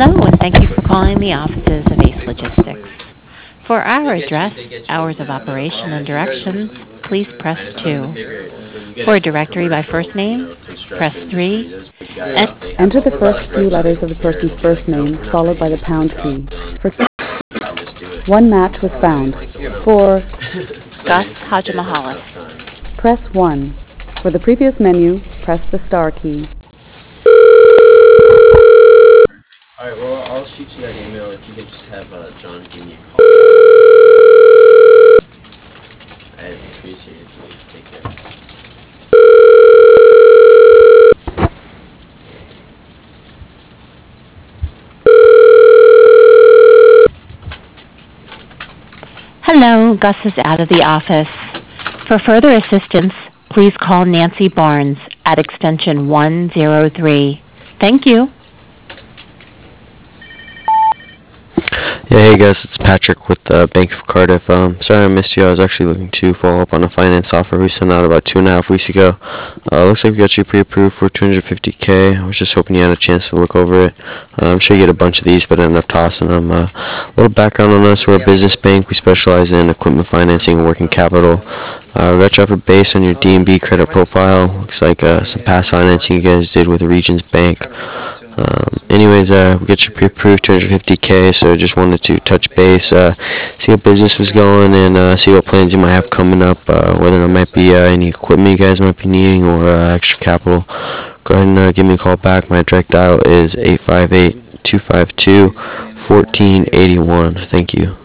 Hello, and thank you for calling the offices of Ace Logistics. For our address, hours of operation, and directions, please press 2. For a directory by first name, press 3. And Enter the first few letters of the person's first name, followed by the pound key. One match was found. For Gus Hajamahalis. press 1. For the previous menu, press the star key. Alright, well, I'll shoot you that email if you can just have John give me a call. I appreciate it. Please take care. Hello, Gus is out of the office. For further assistance, please call Nancy Barnes at extension 103. Thank you. Yeah, hey guys, it's Patrick with Bank of Cardiff. Sorry I missed you. I was actually looking to follow up on a finance offer we sent out about 2.5 weeks ago. Looks like we got you pre-approved for 250K. I was just hoping you had a chance to look over it. I'm sure you get a bunch of these, but I ended up tossing them. A little background on us: we're a business bank. We specialize in equipment financing and working capital. We got you offered based on your D&B credit profile. Looks like some past financing you guys did with Regions Bank. Anyways, we get you pre-approved 250K, so just wanted to touch base, see how business was going, and see what plans you might have coming up, whether there might be any equipment you guys might be needing or extra capital. Go ahead and give me a call back. My direct dial is 858-252-1481. Thank you.